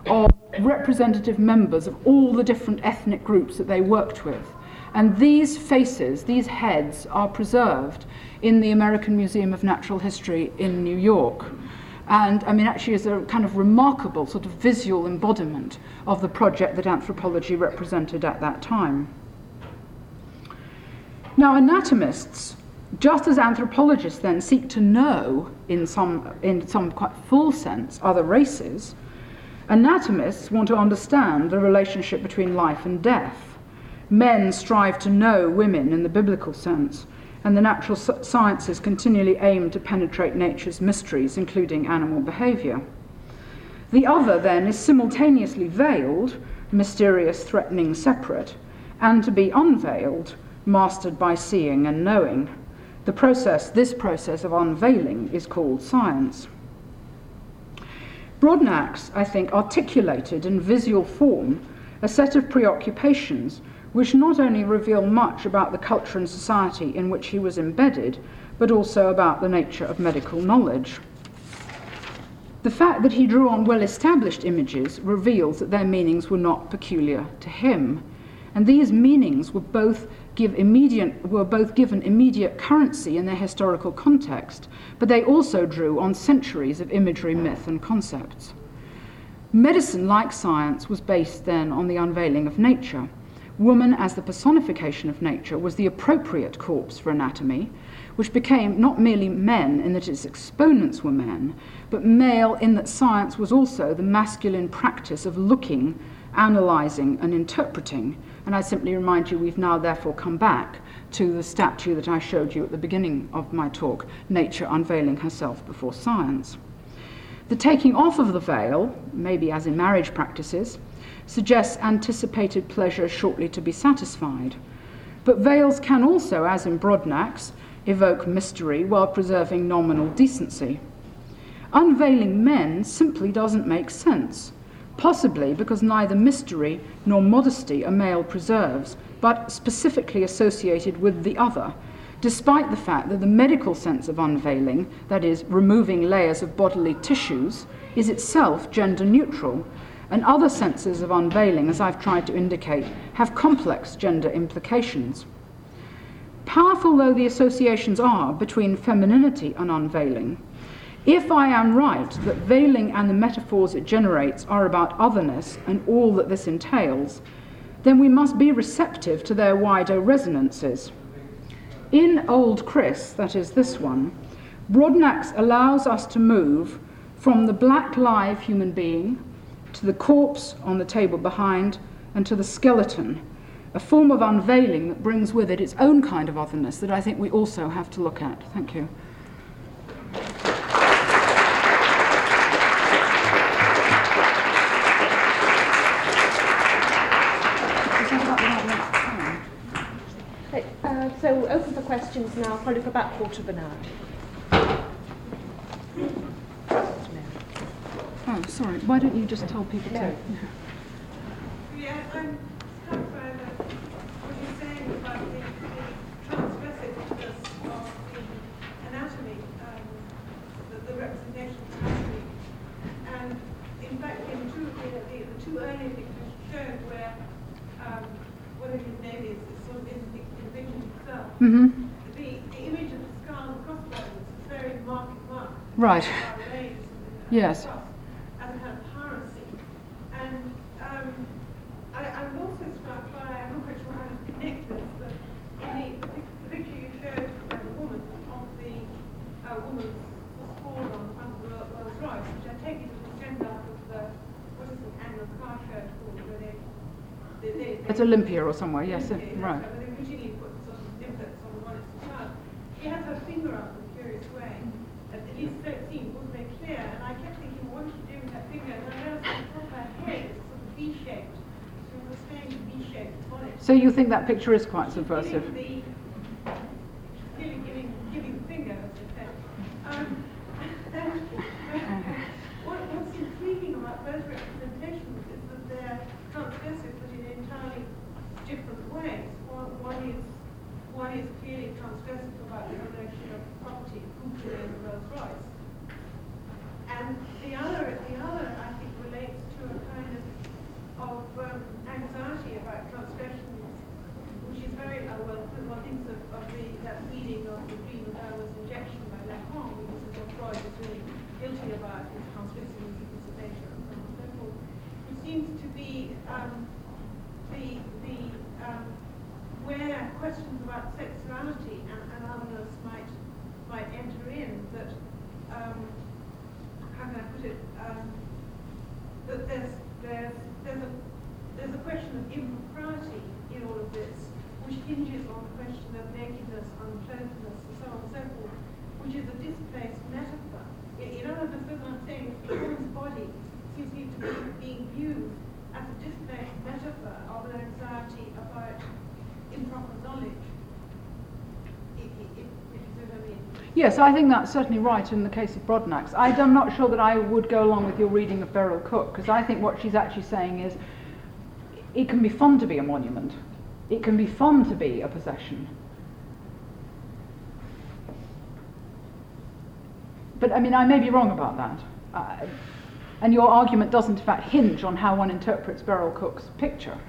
of representative members of all the different ethnic groups that they worked with. And these faces, these heads, are preserved in the American Museum of Natural History in New York. And I mean, actually is a kind of remarkable sort of visual embodiment of the project that anthropology represented at that time. Now, anatomists, just as anthropologists then seek to know, in some quite full sense, other races, anatomists want to understand the relationship between life and death. Men strive to know women in the biblical sense, and the natural sciences continually aim to penetrate nature's mysteries, including animal behavior. The other, then, is simultaneously veiled, mysterious, threatening, separate, and to be unveiled, mastered by seeing and knowing. This process of unveiling is called science. Broadnax, I think, articulated in visual form a set of preoccupations which not only reveal much about the culture and society in which he was embedded, but also about the nature of medical knowledge. The fact that he drew on well-established images reveals that their meanings were not peculiar to him, and these meanings were both given immediate currency in their historical context, but they also drew on centuries of imagery, myth, and concepts. Medicine, like science, was based then on the unveiling of nature. Woman, as the personification of nature, was the appropriate corpse for anatomy, which became not merely men in that its exponents were men, but male in that science was also the masculine practice of looking, analysing, and interpreting. And I simply remind you, we've now therefore come back to the statue that I showed you at the beginning of my talk, nature unveiling herself before science. The taking off of the veil, maybe as in marriage practices, suggests anticipated pleasure shortly to be satisfied. But veils can also, as in Broadnax, evoke mystery while preserving nominal decency. Unveiling men simply doesn't make sense, possibly because neither mystery nor modesty a male preserves, but specifically associated with the other, despite the fact that the medical sense of unveiling, that is, removing layers of bodily tissues, is itself gender neutral, and other senses of unveiling, as I've tried to indicate, have complex gender implications. Powerful though the associations are between femininity and unveiling, if I am right that veiling and the metaphors it generates are about otherness and all that this entails, then we must be receptive to their wider resonances. In Old Chris, that is this one, Broadnax allows us to move from the black live human being to the corpse on the table behind, and to the skeleton, a form of unveiling that brings with it its own kind of otherness that I think we also have to look at. Thank you. So open for questions now, probably for about a quarter of an hour. Oh, sorry. Why don't you just tell people to... Yeah, I'm clarifying what you're saying about the transgressiveness of the anatomy, the representation of anatomy. And in fact, in the two earlier pictures showed where, whatever his name is, it's sort of in the picture itself. Mm-hmm. The image of the skull and the crossbones is very marked. Right. Yes. As a kind of piracy. And I'm also struck by, I'm not quite sure how to connect this, but in the picture you showed of the woman, of the woman was fallen on the front of the Rolls Royce, which I take it as a send out of the, what is the annual car show called, where they At Olympia or somewhere, yes. Olympia, Right. But they originally put sort of infants on the one it's child. She has her finger up in a curious way. At least so it seemed, wasn't very clear, and I kept thinking, what is she doing with that finger? And I realized on top of her head it's sort of V-shaped. So it was staying V-shaped on it. So you think that picture is quite subversive? Clearly giving the finger, as they say. What's intriguing about both representations is that they're transgressive, but in entirely different ways. One is clearly transgressive about the notion of property, who created the Rolls Royce. And the other, I think, relates to a kind one thinks of that reading of the dream of Darwin's injection by Lacan, because is what Freud is really guilty about, his transfixing participation and so on and so forth, which seems to be where questions about sexuality and otherness might enter in. That how can I put it? That there's a question of impropriety in all of this, which hinges on the question of nakedness, unclothedness, and so on and so forth, which is a displaced metaphor. In other words, what I'm saying is the woman's body seems to be being viewed as a displaced metaphor of an anxiety about improper knowledge. If you see what I mean. Yes, I think that's certainly right in the case of Broadnax. I'm not sure that I would go along with your reading of Beryl Cook, because I think what she's actually saying is it can be fun to be a monument. It can be fun to be a possession. But, I mean, I may be wrong about that. And your argument doesn't, in fact, hinge on how one interprets Beryl Cook's picture.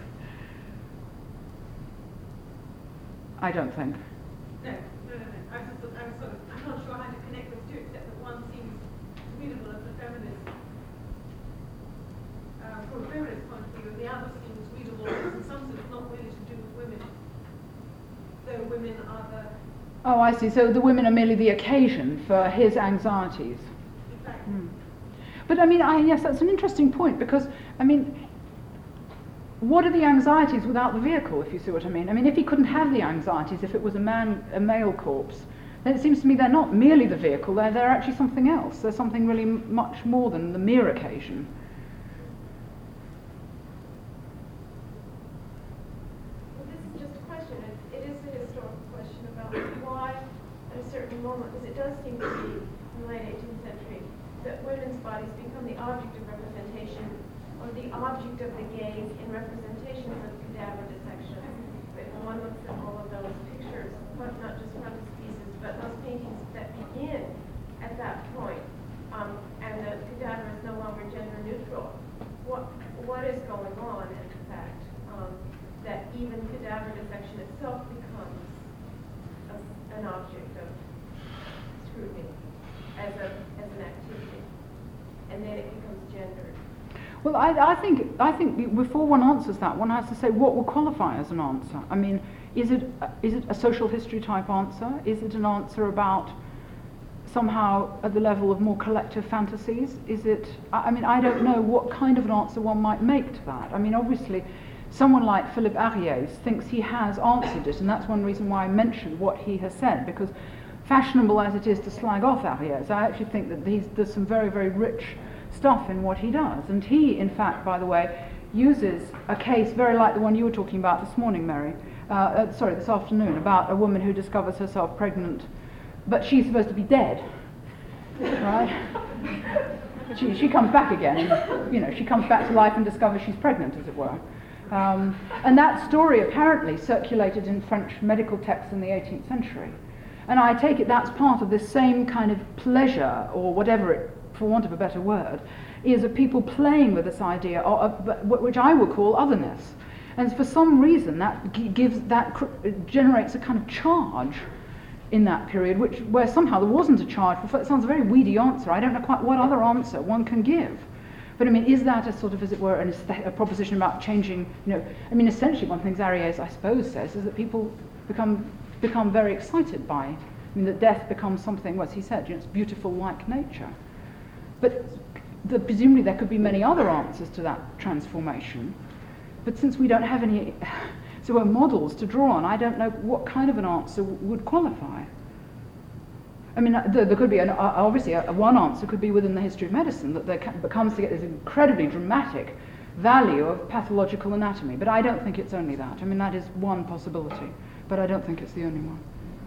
I don't think. No. I'm not sure how to connect those two, except that one seems readable as a feminist, from a feminist point of view, and the other seems readable as, in some sense, not really to do with women, though women are the... Oh, I see. So the women are merely the occasion for his anxieties. Exactly. But, I mean, yes, that's an interesting point, because, I mean, what are the anxieties without the vehicle, if you see what I mean? I mean, if he couldn't have the anxieties, if it was a male corpse, then it seems to me they're not merely the vehicle, they're actually something else. They're something really much more than the mere occasion. Well, this is just a question. It is a historical question about why, at a certain moment, because it does seem to be in the late 18th century, that women's bodies become the object of representation, or the object of the gaze in representations of cadaver dissection. If one looks at all of those pictures, not just frontispieces, but those paintings that begin at that point, and the cadaver is no longer gender neutral, what is going on, in fact, that even cadaver dissection itself becomes an object of scrutiny as an activity, and then it becomes gendered. Well, I think before one answers that, one has to say what will qualify as an answer. I mean, is it a social history type answer? Is it an answer about somehow at the level of more collective fantasies? Is it? I mean, I don't know what kind of an answer one might make to that. I mean, obviously, someone like Philippe Ariès thinks he has answered it, and that's one reason why I mentioned what he has said, because fashionable as it is to slag off Ariès, I actually think that there's some very, very rich stuff in what he does. And he, in fact, by the way, uses a case very like the one you were talking about this morning, Mary, this afternoon, about a woman who discovers herself pregnant, but she's supposed to be dead, right? She comes back again, and, she comes back to life and discovers she's pregnant, as it were. And that story apparently circulated in French medical texts in the 18th century. And I take it that's part of this same kind of pleasure, or whatever it, for want of a better word, is of people playing with this idea of which I would call otherness. And for some reason that generates a kind of charge in that period, where somehow there wasn't a charge. It sounds a very weedy answer. I don't know quite what other answer one can give. But I mean, is that a sort of, as it were, a proposition about changing, I mean, essentially one thing Ariès, I suppose, says is that people become very excited by, I mean, that death becomes something, as he said, it's beautiful like nature. But presumably there could be many other answers to that transformation. But since we don't have any models to draw on, I don't know what kind of an answer would qualify. I mean, there could be, obviously, one answer could be within the history of medicine, that there comes to get this incredibly dramatic value of pathological anatomy. But I don't think it's only that. I mean, that is one possibility, but I don't think it's the only one.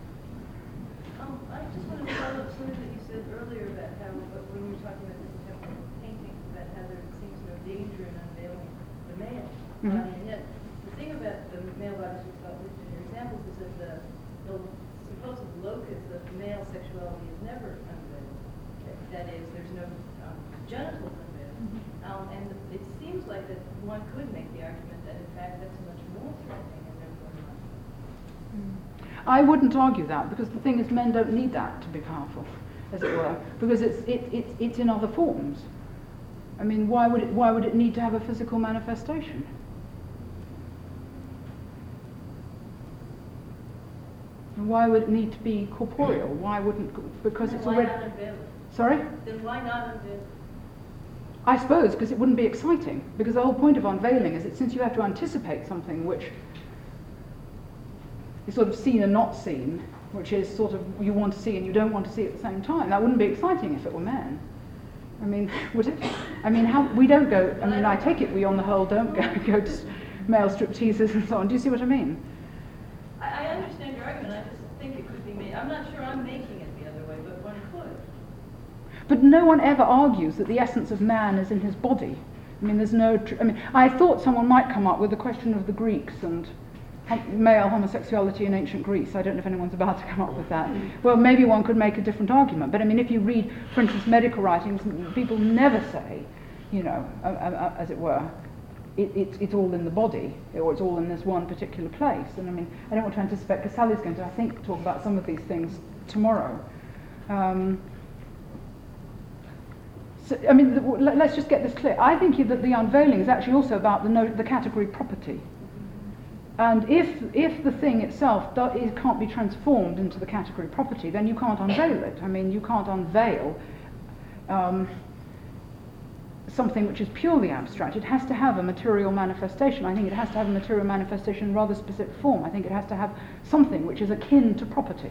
I just wanted to follow up something that you said earlier about how, when you were talking about this type of painting, about how there seems no danger in unveiling the male. Mm-hmm. And yet, the thing about the male bodies we've got listed in your examples is that the supposed locus of male sexuality is never unveiled. That is, there's no genitals unveiled. Mm-hmm. And it seems like that one could make the argument that, in fact, that's much more threatening and therefore not. I wouldn't argue that, because the thing is, men don't need that to be powerful, as it were, because it's in other forms. I mean, why would it need to have a physical manifestation? And why would it need to be corporeal? Why wouldn't? Because then it's why already. Not unveil it? Sorry? Then why not unveil it? I suppose because it wouldn't be exciting. Because the whole point of unveiling is that since you have to anticipate something which is sort of seen and not seen, which is sort of you want to see and you don't want to see at the same time, that wouldn't be exciting if it were men. I mean, would it? I mean, how we don't go. I mean, I take it we on the whole don't go to male stripteasers and so on. Do you see what I mean? I understand your argument. I just think it could be made. I'm not sure I'm making it the other way, but one could. But no one ever argues that the essence of man is in his body. I mean, there's no. I mean, I thought someone might come up with the question of the Greeks and male homosexuality in ancient Greece. I don't know if anyone's about to come up with that. Well, maybe one could make a different argument. But I mean, if you read, for instance, medical writings, people never say, you know, as it were, it's all in the body, or it's all in this one particular place. And I mean, I don't want to anticipate, because Sally's going to, I think, talk about some of these things tomorrow. So, I mean, let's just get this clear. I think that the unveiling is actually also about the category property. And if the thing itself can't be transformed into the category property, then you can't unveil it. I mean, you can't unveil something which is purely abstract. It has to have a material manifestation. I think it has to have a material manifestation in rather specific form. I think it has to have something which is akin to property.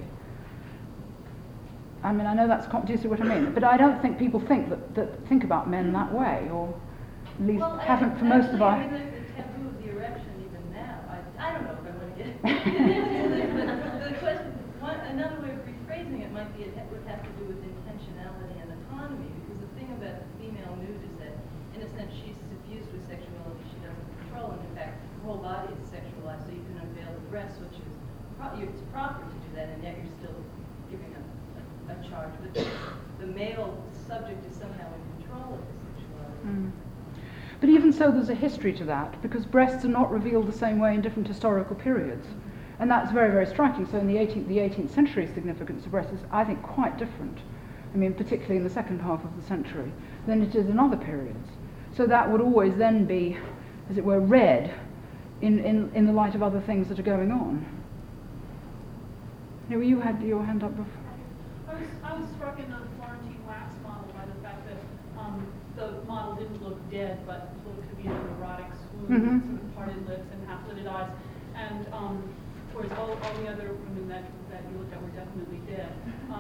I mean, I know that's, do you see what I mean? But I don't think people think think about men that way, or at least haven't for most of our... I mean, there's the taboo of the erection even now. I don't know if I want to get into the question, another way of rephrasing it might be it would have to do with intentionality and autonomy, because the thing about the female nude is that, in a sense, she's suffused with sexuality she doesn't control, and in fact, her whole body is sexualized, so you can unveil the breasts, which is it's proper to do that, and yet you're still giving a charge. But the male subject is somehow in control of the sexuality. Mm. But even so, there's a history to that, because breasts are not revealed the same way in different historical periods. And that's very, very striking. So in the 18th century significance of breasts is, I think, quite different. I mean, particularly in the second half of the century, than it is in other periods. So that would always then be, as it were, read in the light of other things that are going on. You know, you had your hand up before. I was struck in the Florentine wax model by the fact that the model didn't look dead, but looked to be an erotic swoon, sort of parted lips and half-lidded eyes. And whereas all the other women that you looked at were definitely dead.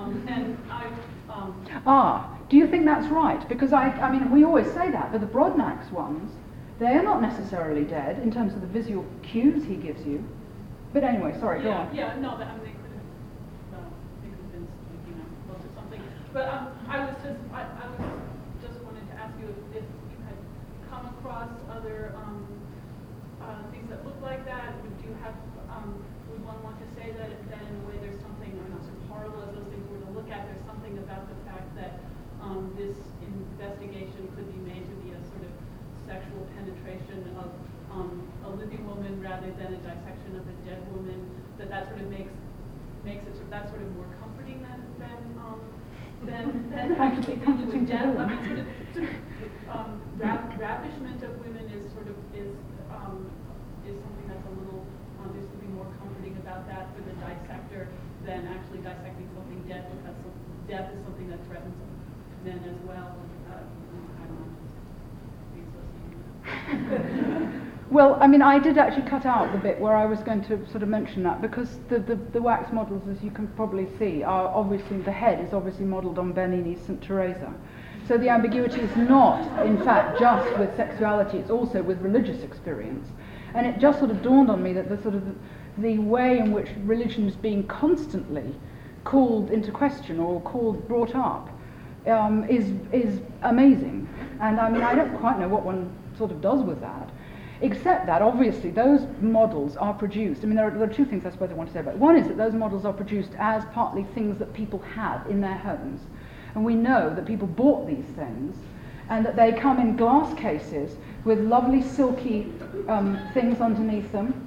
Do you think that's right? Because I mean, we always say that, but the Broadnax ones, they are not necessarily dead in terms of the visual cues he gives you. But anyway, sorry, go on. Yeah, no, I mean, they could have been sleeping on close or something. But I was just wanted to ask you if you had come across other things that look like that. Would one want to say that in a way there's something, or not so horrible as those things were to look at, there's something about the fact that this investigation could be made to be a sort of sexual penetration of a living woman rather than a dissection of a dead woman, that sort of makes it that sort of more comforting than actually dealing with death. I mean, ravishment of women is something that's a little there's something more comforting about that for the dissector than actually dissecting something dead, because death is something that threatens men as well. I don't know. Well, I mean, I did actually cut out the bit where I was going to sort of mention that, because the wax models, as you can probably see, are obviously, the head is obviously modelled on Bernini's St. Teresa. So the ambiguity is not, in fact, just with sexuality, it's also with religious experience. And it just sort of dawned on me that the way in which religion is being constantly called into question or brought up is amazing. And I mean, I don't quite know what one sort of does with that. Except that, obviously, those models are produced. I mean, there are two things I suppose I want to say about it. One is that those models are produced as partly things that people have in their homes. And we know that people bought these things, and that they come in glass cases with lovely silky things underneath them.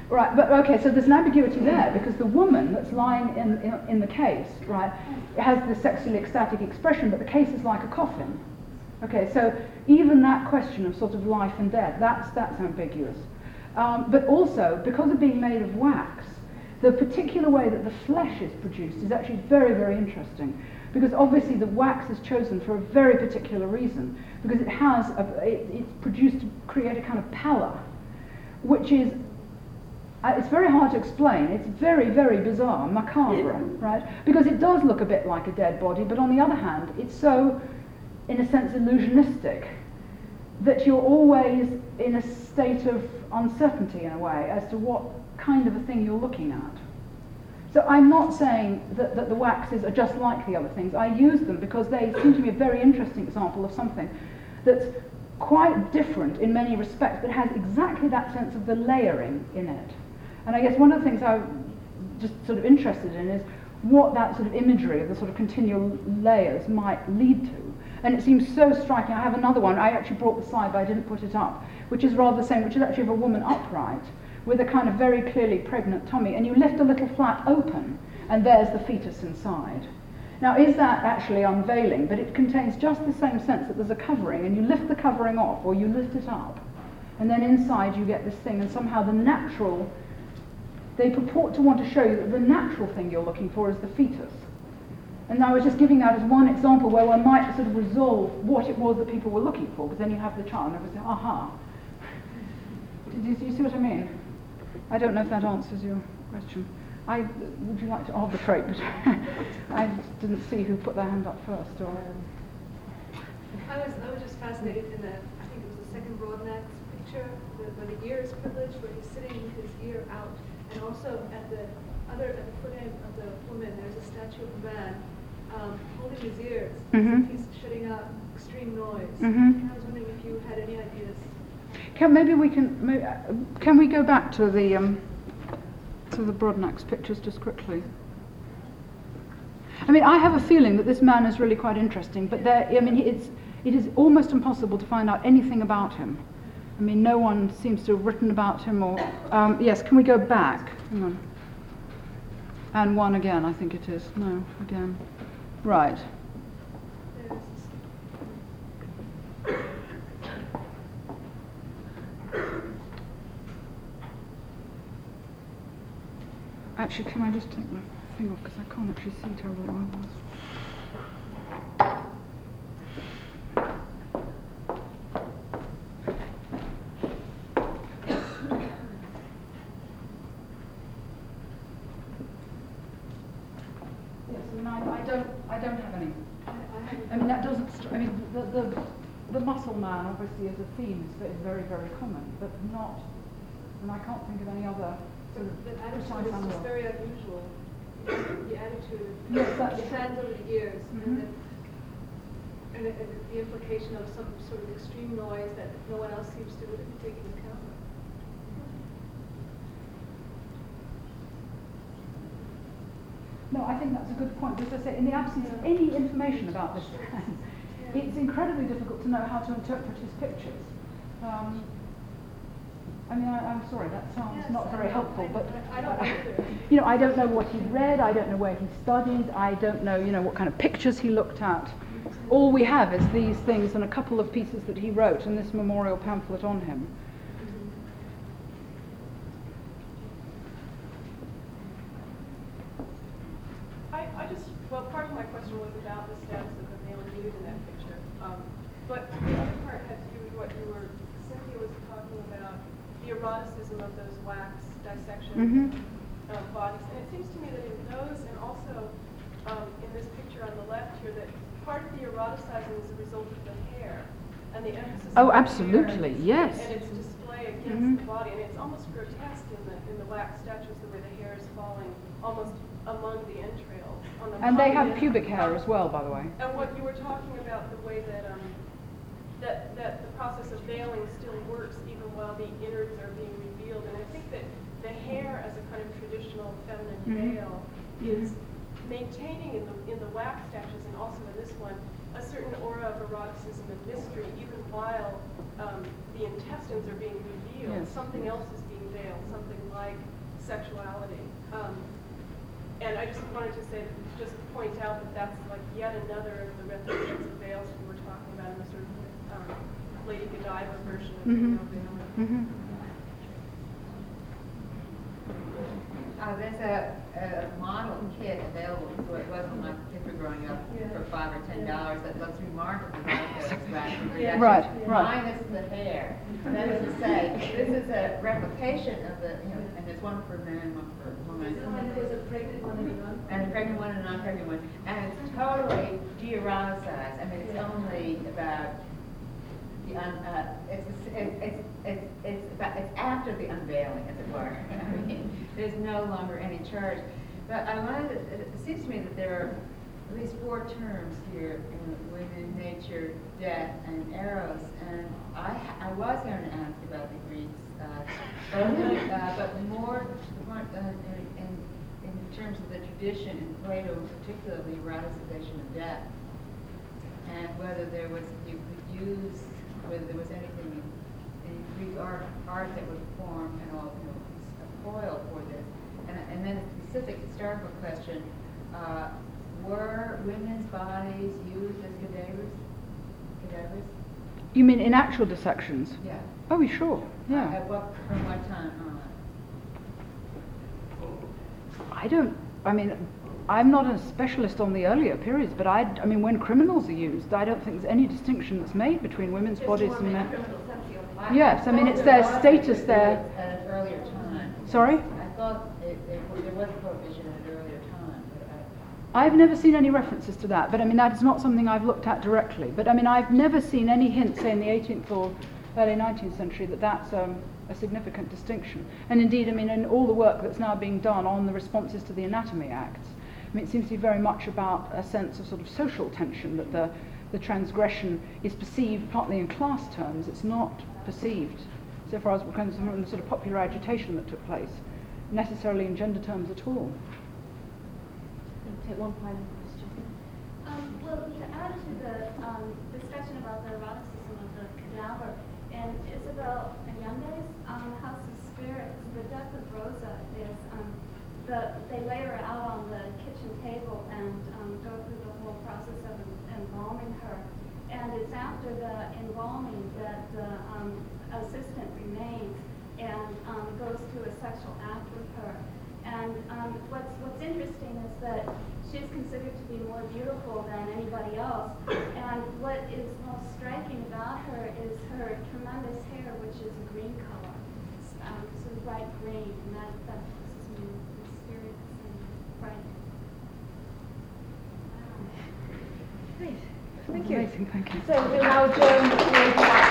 Right, but okay, so there's an ambiguity there because the woman that's lying in the case, right, has the sexually ecstatic expression, but the case is like a coffin. Okay, so even that question of sort of life and death, that's ambiguous. But also, because of being made of wax, the particular way that the flesh is produced is actually very, very interesting. Because obviously the wax is chosen for a very particular reason, because it's produced to create a kind of pallor, which is, it's very hard to explain. It's very, very bizarre, macabre, right? Because it does look a bit like a dead body, but on the other hand, it's so, in a sense, illusionistic that you're always in a state of uncertainty in a way as to what kind of a thing you're looking at. So I'm not saying that the waxes are just like the other things. I use them because they seem to me a very interesting example of something that's quite different in many respects, but has exactly that sense of the layering in it. And I guess one of the things I'm just sort of interested in is what that sort of imagery of the sort of continual layers might lead to. And it seems so striking. I have another one. I actually brought the slide, but I didn't put it up, which is rather the same, which is actually of a woman upright with a kind of very clearly pregnant tummy, and you lift a little flap open, and there's the fetus inside. Now, is that actually unveiling? But it contains just the same sense that there's a covering, and you lift the covering off, or you lift it up, and then inside you get this thing, and somehow the natural, they purport to want to show you that the natural thing you're looking for is the fetus. And I was just giving that as one example where one might sort of resolve what it was that people were looking for, because then you have the child, and everyone says, aha. Do you see what I mean? I don't know if that answers your question. Would you like to arbitrate? But I didn't see who put their hand up first. Or I was just fascinated in the, I think it was the second Broadnax picture, where the ear is privileged, where he's sitting with his ear out, and also at the foot end of the woman, there's a statue of a man holding his ears, as if he's shutting out extreme noise. And I was wondering if you had any ideas. Can we go back to the Broadnax pictures just quickly? I mean, I have a feeling that this man is really quite interesting, but it is almost impossible to find out anything about him. I mean, no one seems to have written about him, or yes. Can we go back? Hang on. And one again, I think it is. No, again. Right. Actually, can I just take my thing off, because I can't actually see terribly well. Yes, I mean, I don't have any. I mean, that doesn't. I mean, the muscle man obviously as a theme is very, very common, but not. And I can't think of any other. The attitude is just very unusual. The attitude, yes, that's the hands over the ears, and the implication of some sort of extreme noise that no one else seems to really be taking account of. No, I think that's a good point. Because I say, in the absence of any information about this man, it's incredibly difficult to know how to interpret his pictures. I mean, I'm sorry, that sounds not very helpful, but I don't either. I don't know what he read, I don't know where he studied, I don't know, what kind of pictures he looked at. All we have is these things and a couple of pieces that he wrote and this memorial pamphlet on him. Well, part of my question was about the status of the male nude in that picture, but the other part had to do with what Cynthia was talking about, the eroticism of those wax dissection bodies. And it seems to me that in those, and also in this picture on the left here, that part of the eroticizing is a result of the hair and the emphasis Oh, on the absolutely, hair yes. and its display against the body. And it's almost grotesque in the wax statues, the way the hair is falling almost among the entrails. And they have pubic hair as well, by the way. And what you were talking about, the way that that the process of veiling still works even while the innards are being revealed. And I think that the hair as a kind of traditional feminine veil is maintaining in the wax statues and also in this one a certain aura of eroticism and mystery, even while the the intestines are being revealed, Yes. something else is being veiled, something like sexuality. And I just wanted to say, just point out that that's like yet another of the representations of veils we were talking about in the sort of Lady Godiva version of Mhm. veiling. Mm-hmm. There's a model kit available, so it wasn't like if we're growing up for $5 or $10 that looks remarkably like those rapid reductions. Right. Minus the hair. That is to say, this is a replication of the, and there's one for men, one for women. And there's a pregnant one and a non. And a pregnant one and a non-pregnant one. And it's totally de-eroticized. I mean, it's only about it's after the unveiling, as it were. I mean, there's no longer any charge. But it seems to me that there are at least 4 terms here: women, nature, death, and eros. And I was going to ask about the Greeks, but more in terms of the tradition in Plato, particularly eroticization of death, and whether there was whether there was anything in Greek art that would form a foil for this. And then a specific historical question, were women's bodies used as cadavers? You mean in actual dissections? Yeah. Oh, sure. Yeah. From what time on? I'm not a specialist on the earlier periods, but I mean, when criminals are used, I don't think there's any distinction that's made between women's bodies and men. Yes, I mean, it's their status there. At an earlier time. Sorry? I thought there was a prohibition at an earlier time. I've never seen any references to that, but I mean, that is not something I've looked at directly. But I mean, I've never seen any hint, say in the 18th or early 19th century, that that's a significant distinction. And indeed, I mean, in all the work that's now being done on the responses to the Anatomy Acts, I mean, it seems to be very much about a sense of sort of social tension, that the transgression is perceived partly in class terms. It's not perceived, so far as we're concerned, in the sort of popular agitation that took place, necessarily in gender terms at all. Take one final question. Well, to add to the discussion about the eroticism of the cadaver, and Isabel Allende's House of Spirits, the death of Rosa is they lay her out on the kitchen table and go through the whole process of embalming her. And it's after the embalming that the assistant remains and goes through a sexual act with her. And what's interesting is that she's considered to be more beautiful than anybody else. And what is most striking about her is her tremendous hair, which is a green color, sort of bright green, and that places me mysterious and bright. Great. Thank you. Amazing, thank you. So we'll now adjourn.